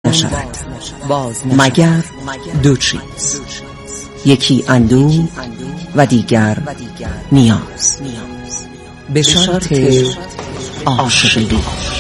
نشود مگر دو چیز، یکی اندوه و دیگر نیاز، به شرط عاشقی.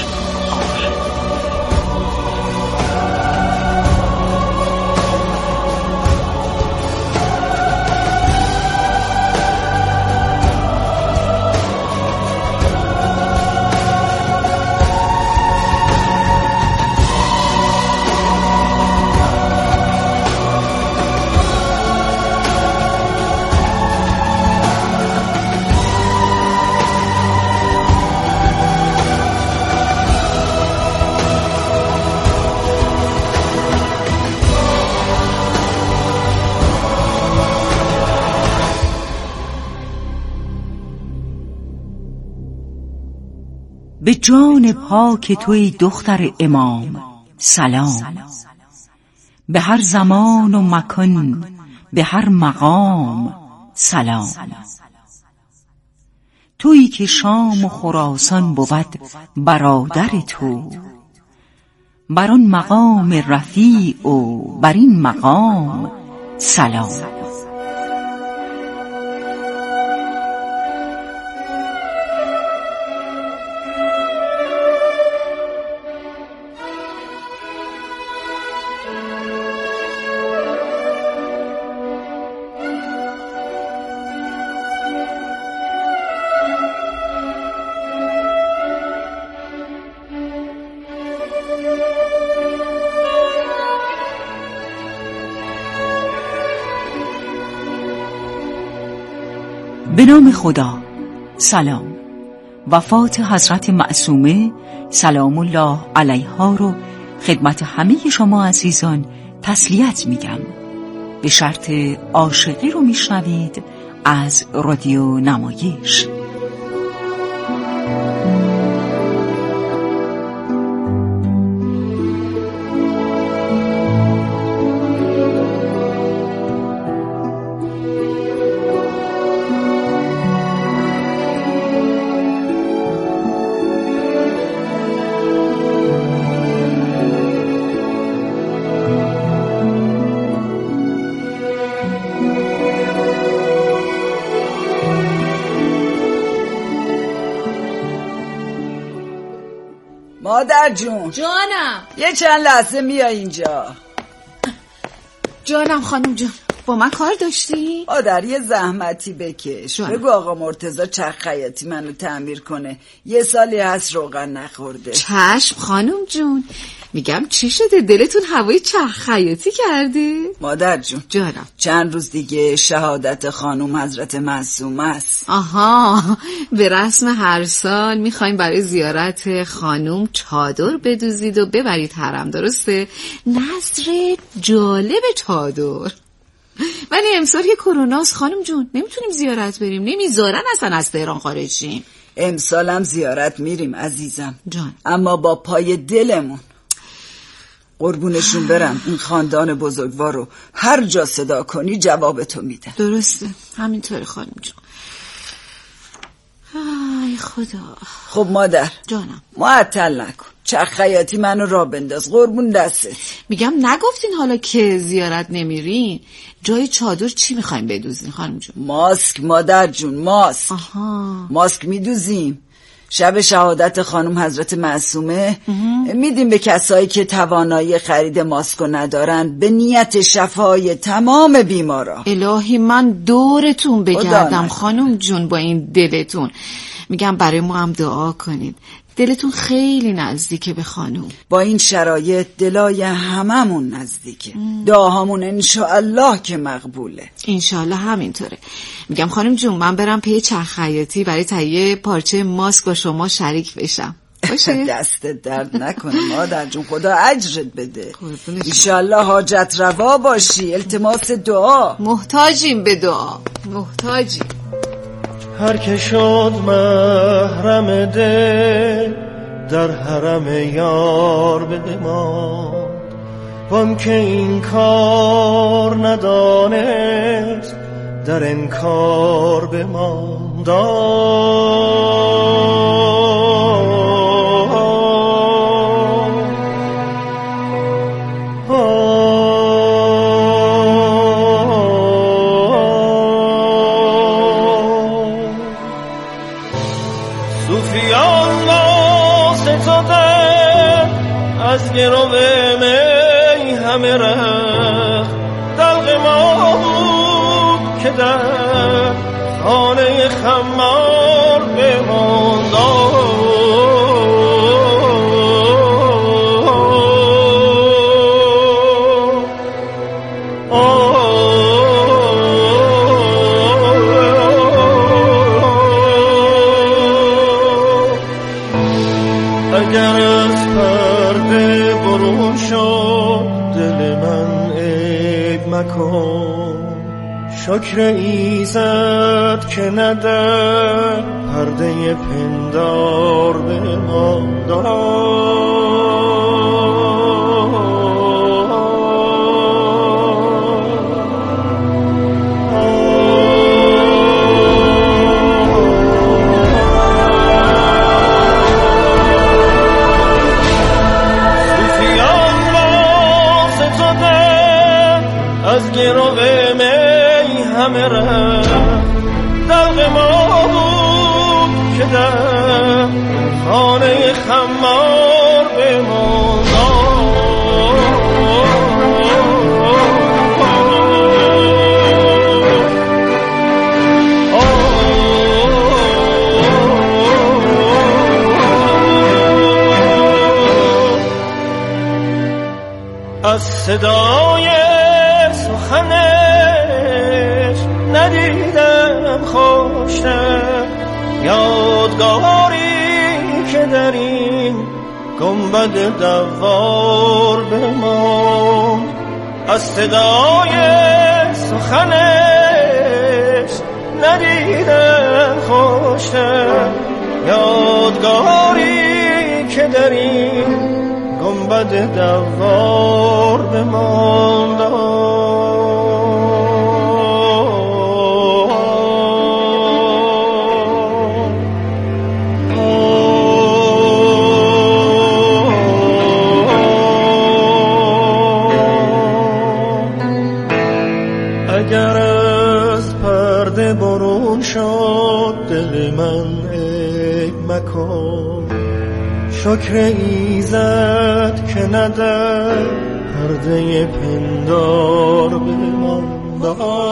به جان پاک توی دختر امام سلام، به هر زمان و مکان به هر مقام سلام. تویی که شام و خراسان بود برادر تو، بر آن مقام رفیع و بر این مقام سلام. به نام خدا. سلام. وفات حضرت معصومه سلام الله علیها رو خدمت همه شما عزیزان تسلیت میگم. به شرط عاشقی رو میشنوید از رادیو نمایش. مادر جون. جانم. یه چند لحظه میای اینجا. جانم خانم جون، با من کار داشتی؟ مادر یه زحمتی بکش. بگو آقا مرتضی چرخ خیاطی منو تعمیر کنه، یه سالی هست روغن نخورده. چشم خانم جون. میگم چی شده دلتون هوای چرخ خیاطی کرده؟ مادر جون. جانم. چند روز دیگه شهادت خانم حضرت معصومه است. آها، به رسم هر سال میخوایم برای زیارت خانم چادر بدوزید و ببرید حرم، درسته؟ نظر جالب چادر. ولی امسال که کروناست خانم جون، نمیتونیم زیارت بریم، نمیذارن اصلا از تهران خارج شیم. امسالم زیارت میریم عزیزم جان، اما با پای دلمون. قربونشون برم، این خاندان بزرگوار رو هر جا صدا کنی جواب تو میدن. درسته، همینطوره خانم جون. ای خدا. خب مادر جانم، معطل نکن، چرخ خیاطی منو را بنداز، قربون دستت. میگم نگفتین حالا که زیارت نمیرین جای چادر چی میخوایم بدوزین خانم جون؟ ماسک مادر جون، ماسک. آها. ماسک میدوزیم شب شهادت خانم حضرت معصومه، میدیم به کسایی که توانایی خرید ماسکو ندارن به نیت شفای تمام بیمارا. الهی من دورتون بگردم خانم جون با این دلتون. میگم برای ما هم دعا کنید، دلتون خیلی نزدیکه به خانم. با این شرایط دلای هممون نزدیکه. دعاهامون انشاءالله که مقبوله. انشاءالله همینطوره. میگم خانم جون من برم پی چرخ خیاطی برای تهیه پارچه ماسک با شما شریک بشم. باشه؟ دستت درد نکنه مادر جون، خدا اجرت بده. انشاءالله حاجت روا باشی. التماس دعا. محتاجیم به دعا، محتاجیم. هر که شد محرم دل در حرم یار بماند، وان که این کار ندانست در انکار بماند. می همه رخت دلق ما بود که در خانه خمار بماند. اگر از پرده برون شد دل من عیب مکن، شکر ایزد که ندر پرده پندار بماند. از گرو می همه رفت دلق ما بود که در خانه خمار بماند. از صدای سخنش ندیدم خوشتر یادگاری که در این گنبد دوار بماند. از صدای سخنش ندیدم خوشتر یادگاری که در این گنبد دوار بماند. اگر از پرده برون شد دل من عیب مکن، شکر ایزد که ندر پرده پندار بماند.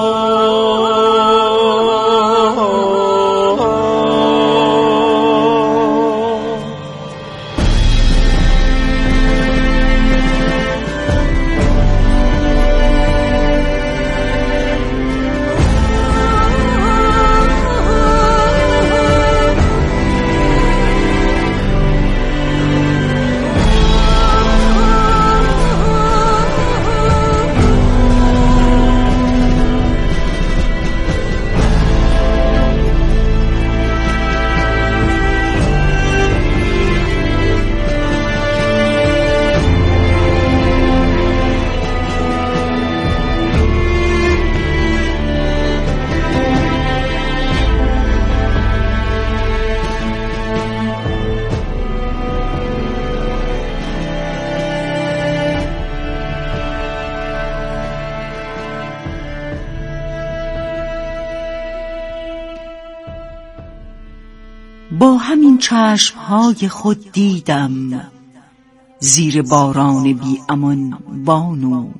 با همین چشمهای خود دیدم زیر باران بی امان بانو،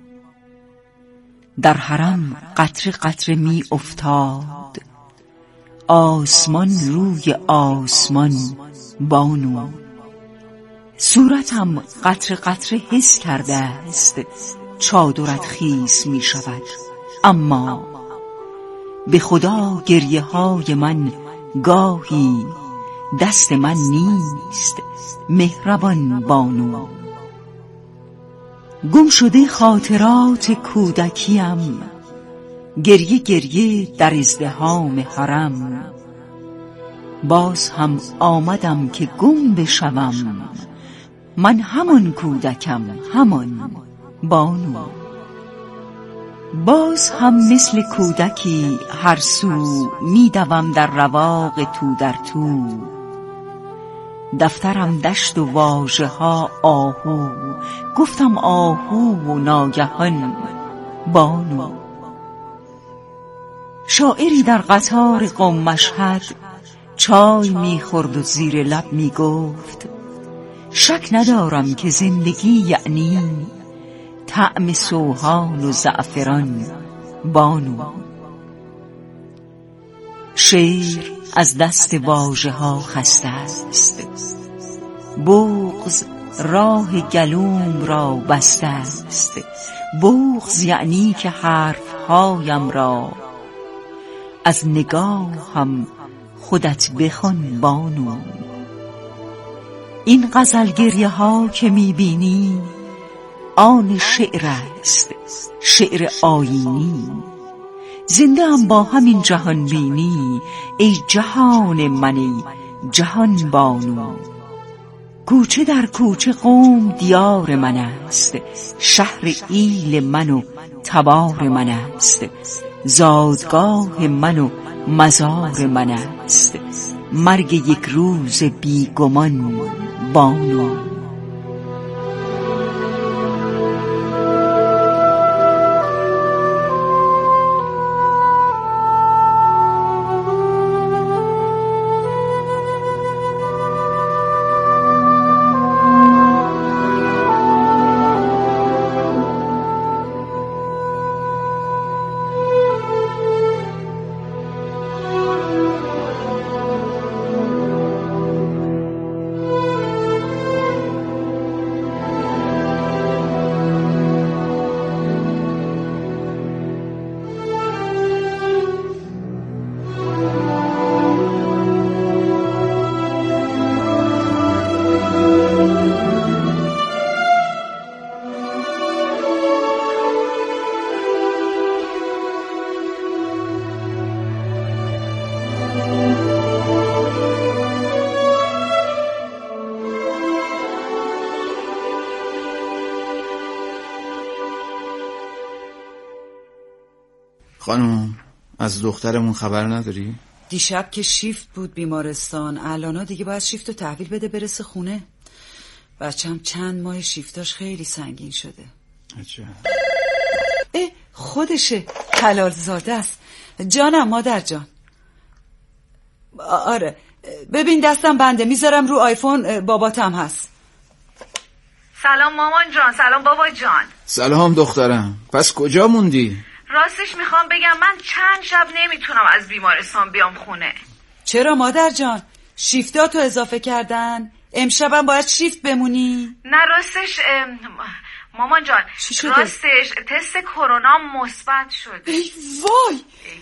در حرم قطره قطره می افتاد آسمان روی آسمان بانو. صورتم قطره قطره حس کرده است چادرت خیس می شود، اما به خدا گریه های من گاهی دست من نیست مهربان بانو. گم شده خاطرات کودکیم گریه گریه در ازدحام حرم، باز هم آمدم که گم بشوم من همان کودکم همان بانو. باز هم مثل کودکی هر سو میدوم در رواق تو در تو، دفترم دشت و واژه ها آهو، گفتم آهو و ناگهان بانو. شاعری در قطار قم مشهد چای میخورد و زیر لب میگفت شک ندارم که زندگی یعنی طعم سوهان و زعفران بانو. شعر از دست واژه ها خسته است، بغض راه گلوم را بسته است. بغض یعنی که حرفهایم را از نگاهم خودت بخوان بانو. این غزل گریه ها که میبینی آن شعر است، شعر آیینی. زنده هم با همین جهان بینی ای جهان من، ای جهان بانو. کوچه در کوچه قوم دیار من است، شهر ایل من و تبار من است. زادگاه من و مزار من است، مرگ یک روز بیگمان بانو. خانم، از دخترمون خبر نداری؟ دیشب که شیفت بود بیمارستان، الانا دیگه باید شیفت رو تحویل بده برسه خونه. بچم چند ماه شیفتاش خیلی سنگین شده. عجب. خودشه، حلال زاده است. جانم مادر جان. آره ببین دستم بنده، میذارم رو آیفون، باباتم هست. سلام مامان جان. سلام بابا جان. سلام دخترم، پس کجا موندی؟ راستش میخوام بگم من چند شب نمیتونم از بیمارستان بیام خونه. چرا مادر جان؟ شیفتاتو اضافه کردن؟ امشبم باید شیفت بمونی؟ نه راستش مامان جان، راستش تست کرونا مثبت شده. ای وای.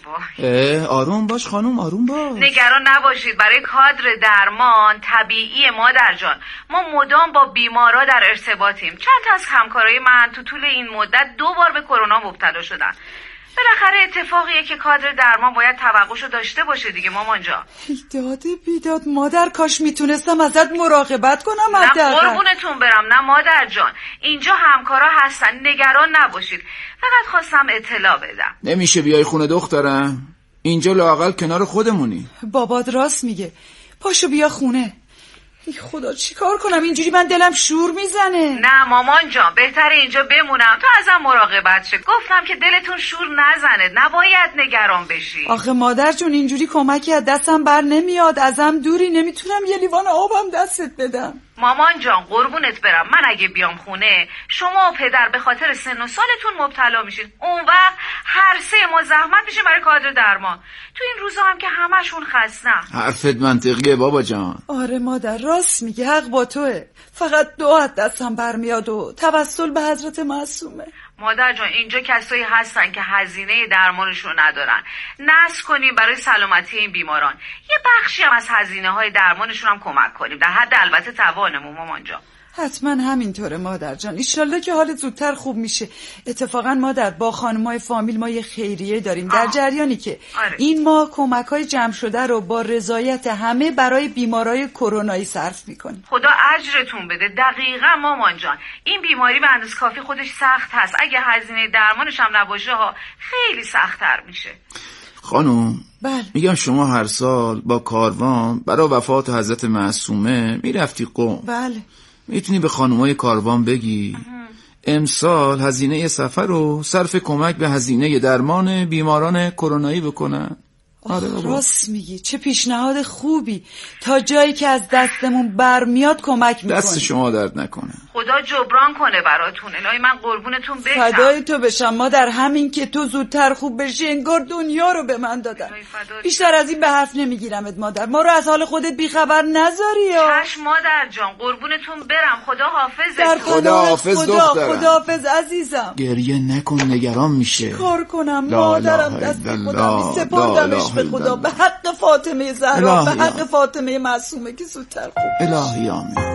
آروم باش خانم، آروم باش. نگران نباشید، برای کادر درمان طبیعی مادر جان. ما مدام با بیمارا در ارتباطیم. چند تا از همکارای من تو طول این مدت 2 بار به کرونا مبتلا شدن. بالاخره اتفاقیه که کادر درمان باید توقعشو داشته باشه دیگه مامان جان. داده بیداد مادر، کاش میتونستم ازت مراقبت کنم. نه قربونتون برم، نه مادر جان، اینجا همکارا هستن، نگران نباشید. فقط خواستم اطلاع بدم. نمیشه بیای خونه دخترم؟ اینجا لااقل کنار خودمونی. بابات راست میگه، پاشو بیا خونه. ای خدا چیکار کنم، اینجوری من دلم شور میزنه. نه مامان جان، بهتره اینجا بمونم تو ازم مراقبت شه. گفتم که دلتون شور نزنه، نباید نگران بشی. آخه مادر جون اینجوری کمکی از دستم بر نمیاد، ازم دوری، نمیتونم یه لیوان آبم دستت بدم. مامان جان قربونت برم، من اگه بیام خونه شما و پدر به خاطر سن و سالتون مبتلا میشین، اون وقت هر سه ما زحمت میشه برای کادر درمان. تو این روزا هم که همشون خستن. حرفت منطقیه بابا جان. آره مادر راست میگه، حق با توه. فقط دعات دستم برمیاد و توسل به حضرت معصومه. مادر جان اینجا کسایی هستن که هزینه درمانشون ندارن. نصب کنیم برای سلامتی این بیماران. یه بخشی هم از هزینه‌های درمانشون هم کمک کنیم، در حد البته توانمون مامان جان. حتما همینطوره مادر جان، ایشالله که حالت زودتر خوب میشه. اتفاقا مادر با خانمای فامیل ما یه خیریه داریم در جریانی که این ما کمک‌های جمع شده رو با رضایت همه برای بیمارای کرونایی صرف میکنیم. خدا اجرتون بده. دقیقاً مامان جان، این بیماری به اندازه کافی خودش سخت هست، اگه هزینه درمانش هم نباشه ها خیلی سخت‌تر میشه. خانم بله. میگم شما هر سال با کاروان برای وفات حضرت معصومه میرفتی قم. بله. میتونی به خانمای کاروان بگی امسال هزینه سفر رو صرف کمک به هزینه درمان بیماران کرونایی بکنن. راست میگی، چه پیشنهاد خوبی. تا جایی که از دستمون برمیاد کمک میکنی. دست شما درد نکنه. خدا جبران کنه براتون. الهی من قربونتون بشم. فدای تو بشم مادر. همین که تو زودتر خوب بشی انگار دنیا رو به من دادن. بیشتر از این به حرف نمیگیرمت مادر. ما رو از حال خودت بیخبر نذاری یا چشم مادر جان، قربونتون برم. خدا حافظتون. خدا حافظ دخترم. خدا حافظ عزیزم. گریه نکن، نگران میشه. کار کنم مادرم دست خدا سپردمش به خدا. به حق فاطمه زهرا، به حق فاطمه معصومه که زودتر خوب. الهی آمین.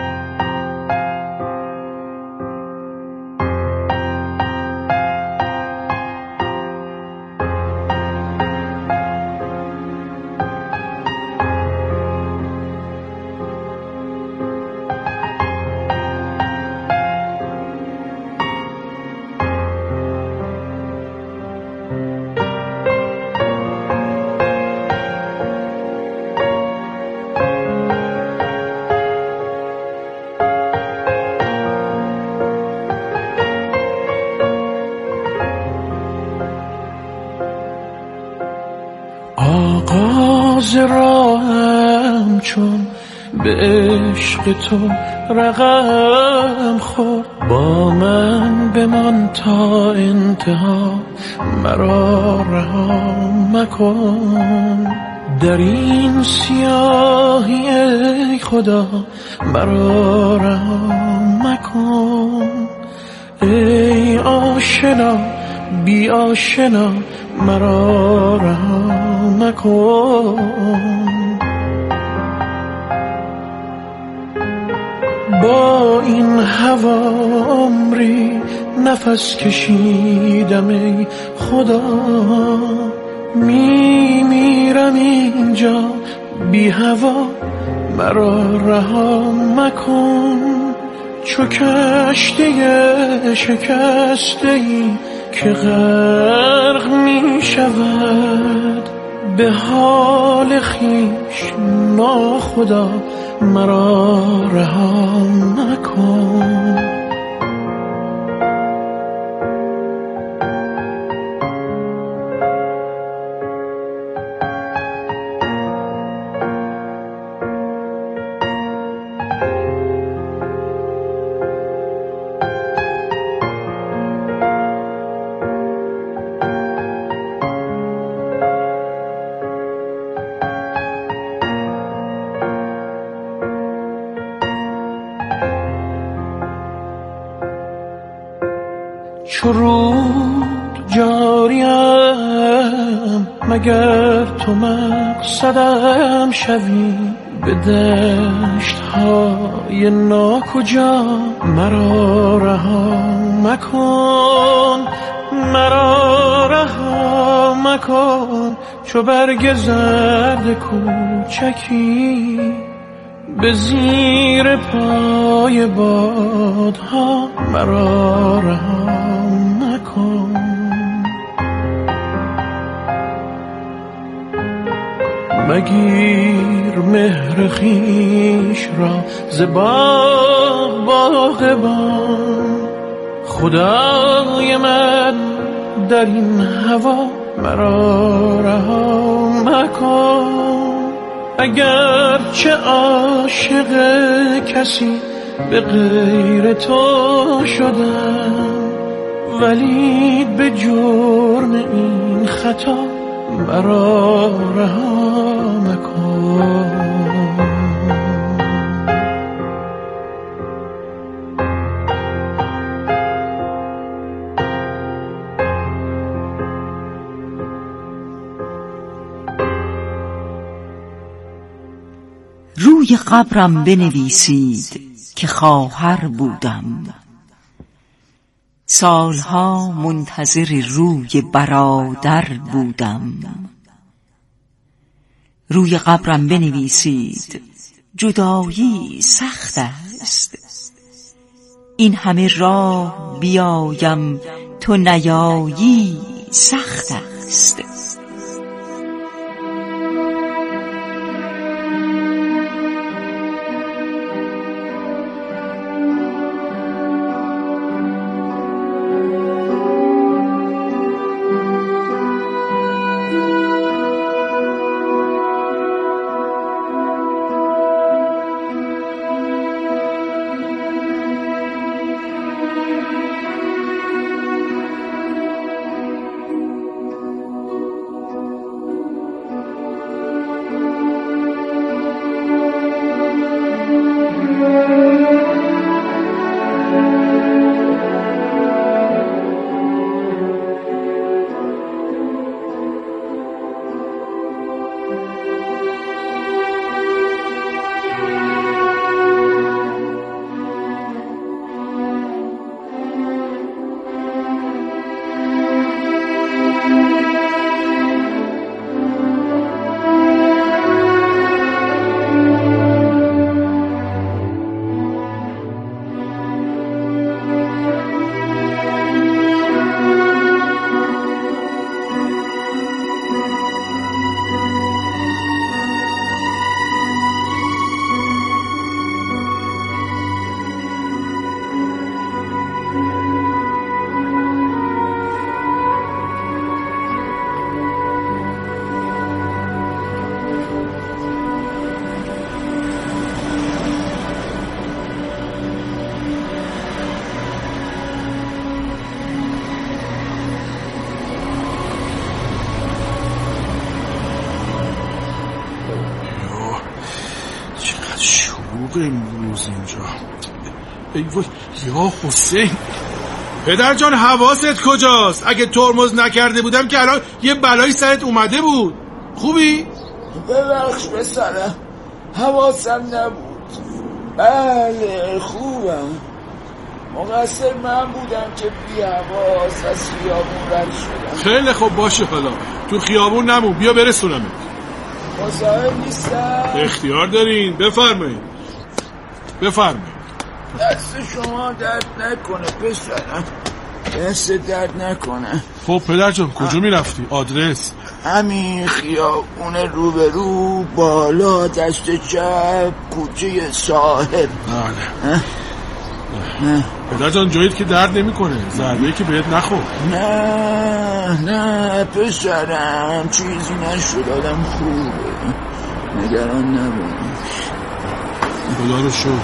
آغاز راهم چون به عشق تو رقم خورد، با من بمان تا انتها، مرا رها مکن. در این سیاهی ای خدا مرا رها مکن. ای آشنا بی آشنا مرا رها مکن. با این هوا عمری نفس کشیدم ای خدا، میمیرم اینجا بی هوا، مرا رها مکن. چو کشتی شکسته‌ای که غرق می شود، به حال خویش ناخدا مرا رها مکن. چو رود جاریم مگر تو مقصدم شوی، به دشت های ناکجا مرا رها مکن. مرا رها مکن. چو برگ زرد کوچکی به زیر پای بادها مرا رها مکن. مگیر مهر خویش را ز باغبان، خدای من در این هوا مرا رها مکن. اگر چه عاشق کسی به غیر تو شدم، ولی به جرم این خطا مرا رها مکن. روی قبرم بنویسید که خواهر بودم، سالها منتظر روی برادر بودم. روی قبرم بنویسید جدایی سخت است، این همه راه بیایم تو نیایی سخت است. امروز اینجا. ای وای یا حسین، پدر جان حواست کجاست؟ اگه ترمز نکرده بودم که الان یه بلایی سرت اومده بود. خوبی؟ ببخش پسرم، حواسم نبود. بله خوبم. مقصر من بودم که بی حواس از خیابون رد شدم. خیلی خوب باشه، حالا تو خیابون نمون، بیا برسونمت. مزاحم نیستم؟ اختیار دارین، بفرمایید بفرمایید. دست شما درد نکنه پسرم، دست درد نکنه. خب پدر جان کجا میرفتی؟ آدرس؟ همین خیابون روبرو بالا دست چپ کوچه ساحل. بله. پدر جان جاییت که درد نمی کنه، ضربه‌ای که بهت نخور. نه پسرم چیزی نشد، آدم خوبه، نگران نباش. خدا رو شکر.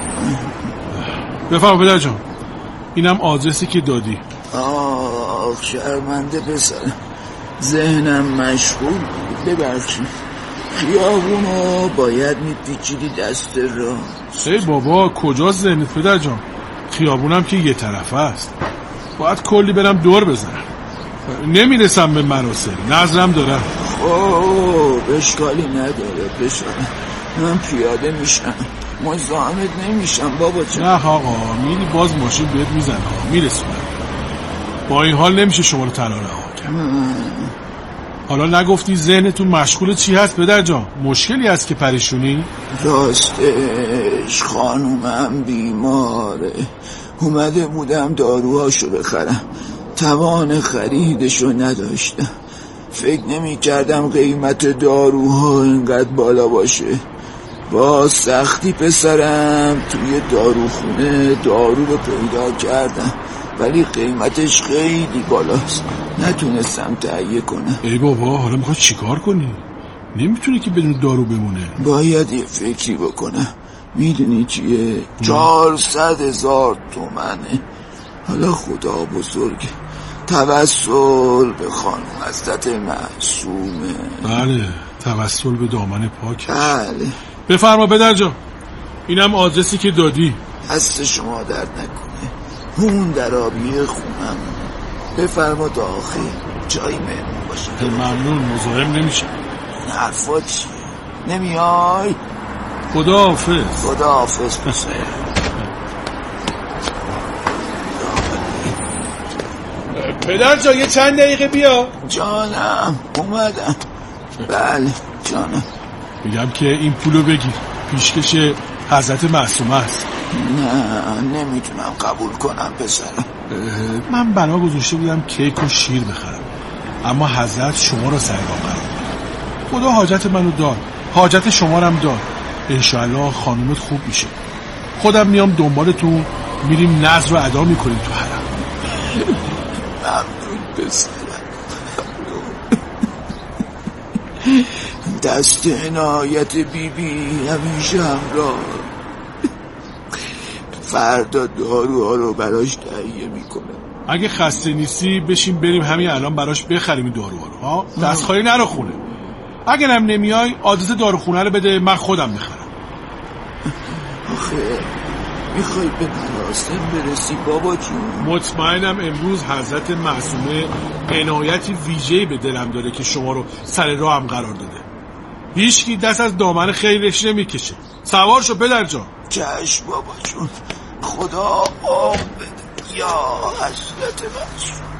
بفرما پدر جان، اینم آدرسی که دادی. آخ شرمنده پسرم، ذهنم مشغول، ببخشید. خیابونو باید میپیچیدی دست راست. ای بابا کجا ذهنت پدر جان؟ خیابونم که یه طرفه است، باید کلی برم دور بزنم، نمیرسم به مراسم، نظرم دارم. اوه اشکالی نداره پسرم، من پیاده میشم، مزاحمت نمیشم بابا جان. نه آقا میری باز ماشین بهت میزنه، میرسونم. با این حال نمیشه شما رو تنها رها کرد. حالا نگفتی ذهنتون مشغول چی هست پدر جان؟ مشکلی هست که پریشونی؟ راستش خانومم بیماره، اومده بودم داروهاشو بخرم، توان خریدشو نداشتم. فکر نمی کردم قیمت داروها اینقدر بالا باشه. با سختی پسرم توی داروخونه دارو رو پیدا کردم، ولی قیمتش خیلی بالاست، نتونستم تهیه کنم. ای بابا حالا میخوای چیکار کنی؟ نمیتونی که بدون دارو بمونه. باید یه فکری بکنم. میدونی چیه؟ 400,000 تومنه. حالا خدا بزرگه، توسل به خانم حضرت معصومه. بله توسل به دامن پاک. بله بفرما پدر جان، اینم آدرسی که دادی. دست شما درد نکنه، اون در آبی خونم. بفرما داخل، جایی مهمون باشه. ممنون، مزاحم نمیشه. این حرفا چیه؟ نمیای؟ خداحافظ. خداحافظ پسر. پدر جان یه چند دقیقه بیا. جانم اومدم. بله جانم. میگم که این پولو بگیر، پیشکش حضرت معصومه است. نه نمیتونم قبول کنم پسرم. من بنا گذاشته بودم کیک و شیر بخرم، اما حضرت شما رو سر راه قرار داد. خدا حاجت منو داد، حاجت شما رو هم داد. انشاءالله خانومت خوب میشه. خودم میام دنبالتون، میریم نذر رو ادا میکنیم تو حرم. ممنون پسرم، دست عنایت بیبی همیشه همراه. فردا داروها رو براش تهیه میکنم. اگه خسته نیستی بشین بریم همین الان براش بخریم این داروها رو. ها دست خالی نرو خونه. اگه هم نمیای آدرس داروخونه رو بده، من خودم بخرم. آخه میخوای به مراسم برسی بابا جون؟ مطمئنم امروز حضرت معصومه عنایتی ویژه‌ای به دلم داره که شما رو سر راه هم قرار داده. هیچکی دست از دامن خیرش نمیکشه. سوار شو پدر جان. چشم بابا جون، خدا آب بده یا حضرت معصومه.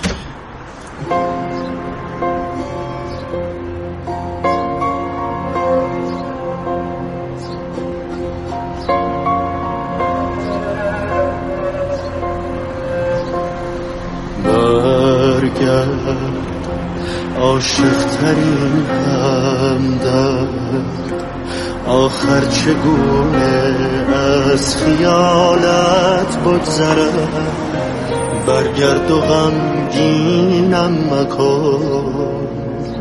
برگرد عاشق ترین همدرد، آخر چگونه از خیالت بگذرم. برگرد و غمگینم مکن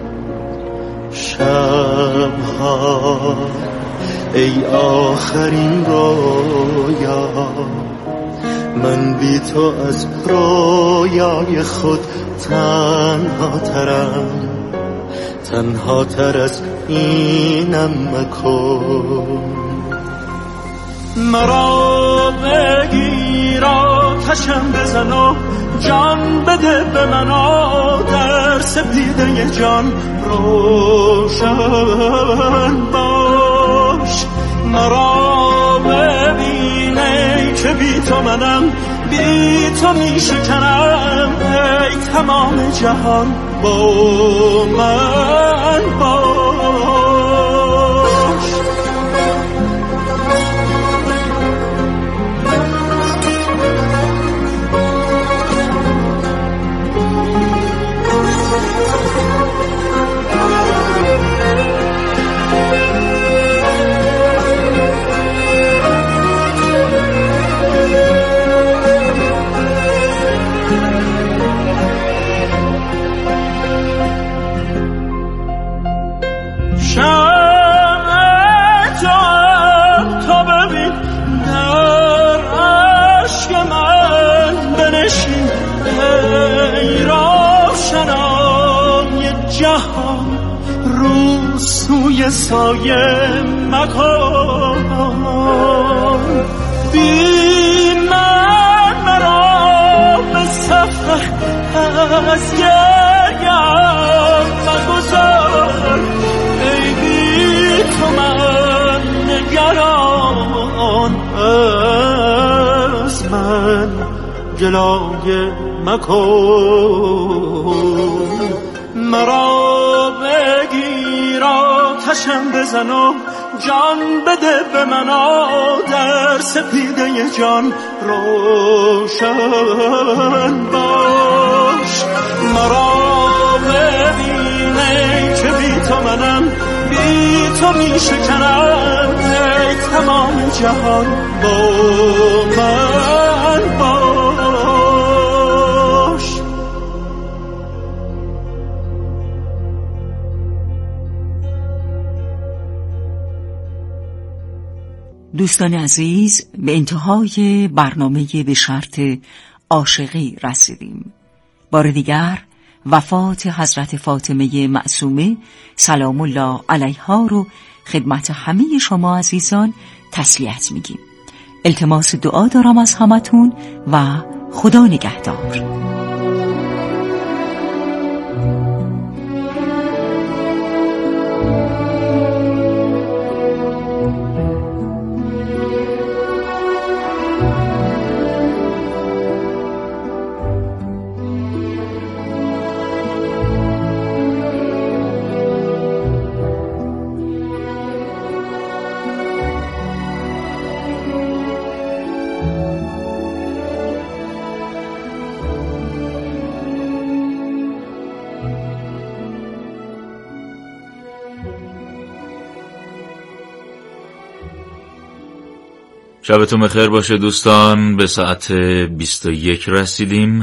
شبها، ای آخرین رویا. من بی تو از رویای خود تنها ترم، تنها تر از اینم مکن. مرا بگیر آتشم بزن و جان بده به من در سپیده جان روشن باش. مرا ببینه که بی تو منم، بی تو می شکنم، ای تمام جهان با من باش. روی سایه مکن، بی من مرا به سفر از گریم مگذار. ای بی تو من نگران، از من گلایه مکن. مرا بگیر آتشم بزن و جان بده به من در سپیده جان روشن باش. مرا ببینه که بی تو منم، بی تو می شکنم، ای تمام جهان با من باش. دوستان عزیز، به انتهای برنامه به شرط عاشقی رسیدیم. بار دیگر وفات حضرت فاطمه معصومه سلام الله علیها رو خدمت همه شما عزیزان تسلیت میگیم. التماس دعا دارم از همتون و خدا نگهدار. شبتون بخیر باشه دوستان. به ساعت 21 رسیدیم.